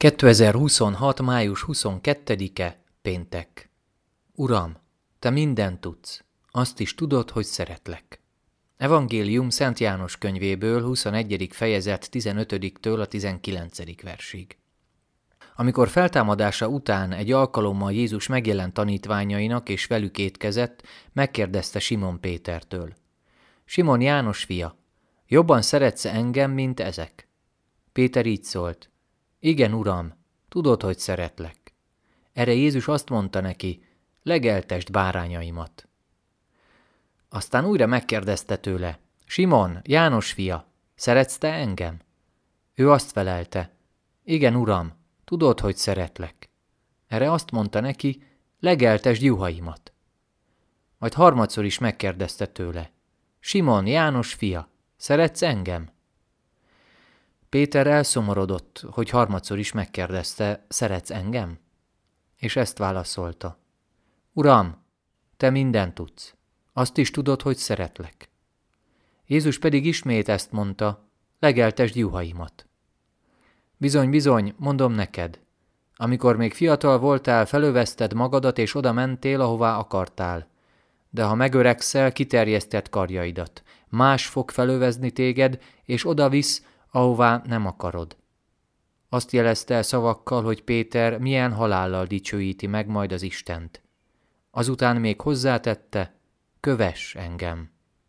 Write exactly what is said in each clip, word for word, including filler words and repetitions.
kétezer-huszonhat. május huszonkettedike. Péntek. Uram, Te mindent tudsz, azt is tudod, hogy szeretlek. Evangélium Szent János könyvéből, huszonegyedik fejezet tizenötödiktől a tizenkilencedik versig. Amikor feltámadása után egy alkalommal Jézus megjelent tanítványainak és velük étkezett, megkérdezte Simon Pétertől: Simon János fia, jobban szeretsz engem, mint ezek? Péter így szólt: Igen, Uram, tudod, hogy szeretlek. Erre Jézus azt mondta neki: legeltesd bárányaimat. Aztán újra megkérdezte tőle: Simon, János fia, szeretsz te engem? Ő azt felelte: Igen, Uram, tudod, hogy szeretlek. Erre azt mondta neki: legeltesd juhaimat. Majd harmadszor is megkérdezte tőle: Simon, János fia, szeretsz engem? Péter elszomorodott, hogy harmadszor is megkérdezte: szeretsz engem? És ezt válaszolta: Uram, te mindent tudsz, azt is tudod, hogy szeretlek. Jézus pedig ismét ezt mondta: legeltesd juhaimat. Bizony, bizony, mondom neked, amikor még fiatal voltál, felövezted magadat, és oda mentél, ahová akartál. De ha megöregszel, kiterjeszted karjaidat. Más fog felövezni téged, és oda visz, ahová nem akarod. Azt jelezte el szavakkal, hogy Péter milyen halállal dicsőíti meg majd az Istent. Azután még hozzátette: kövess engem.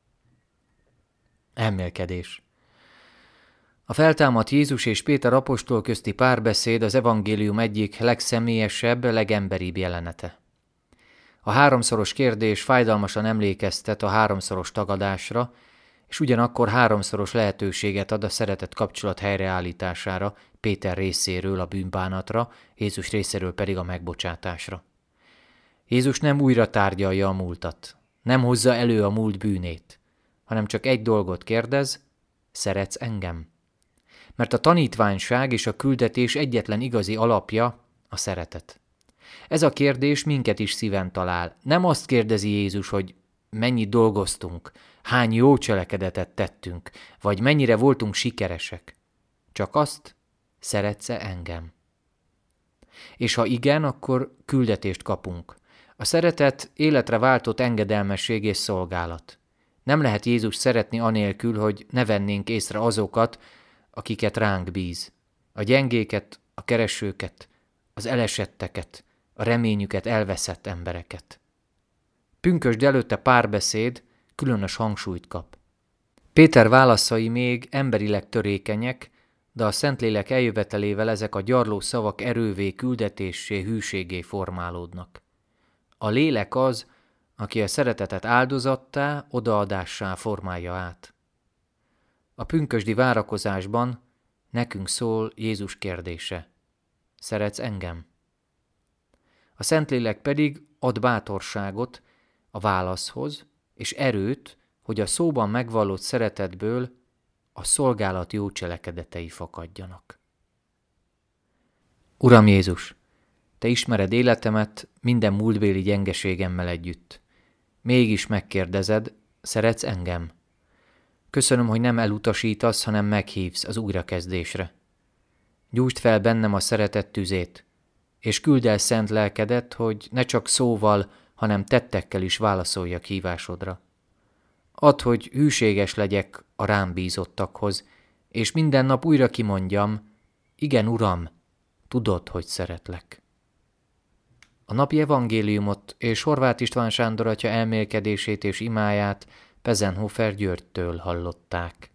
Elmélkedés. A feltámadt Jézus és Péter apostol közti párbeszéd az evangélium egyik legszemélyesebb, legemberibb jelenete. A háromszoros kérdés fájdalmasan emlékeztet a háromszoros tagadásra, és ugyanakkor háromszoros lehetőséget ad a szeretet kapcsolat helyreállítására, Péter részéről a bűnbánatra, Jézus részéről pedig a megbocsátásra. Jézus nem újra tárgyalja a múltat, nem hozza elő a múlt bűnét, hanem csak egy dolgot kérdez: szeretsz engem? Mert a tanítványság és a küldetés egyetlen igazi alapja a szeretet. Ez a kérdés minket is szíven talál. Nem azt kérdezi Jézus, hogy mennyit dolgoztunk, hány jó cselekedetet tettünk, vagy mennyire voltunk sikeresek. Csak azt: szeretsz-e engem? És ha igen, akkor küldetést kapunk. A szeretet életre váltott engedelmesség és szolgálat. Nem lehet Jézus szeretni anélkül, hogy ne vennénk észre azokat, akiket ránk bíz. A gyengéket, a keresőket, az elesetteket, a reményüket elveszett embereket. Pünkösd előtte párbeszéd különös hangsúlyt kap. Péter válaszai még emberileg törékenyek, de a Szentlélek eljövetelével ezek a gyarló szavak erővé, küldetéssé, hűségé formálódnak. A lélek az, aki a szeretetet áldozattá, odaadássá formálja át. A pünkösdi várakozásban nekünk szól Jézus kérdése: szeretsz engem? A Szentlélek pedig ad bátorságot a válaszhoz, és erőt, hogy a szóban megvallott szeretetből a szolgálat jó cselekedetei fakadjanak. Uram Jézus, Te ismered életemet minden múltbéli gyengeségemmel együtt. Mégis megkérdezed: szeretsz engem? Köszönöm, hogy nem elutasítasz, hanem meghívsz az újrakezdésre. Gyújtsd fel bennem a szeretet tüzét, és küldd el szent lelkedet, hogy ne csak szóval, hanem tettekkel is válaszoljak hívásodra. Add, hogy hűséges legyek a rám bízottakhoz, és minden nap újra kimondjam: igen, Uram, tudod, hogy szeretlek. A napi evangéliumot és Horváth István Sándor atya elmélkedését és imáját Pezenhofer Györgytől hallották.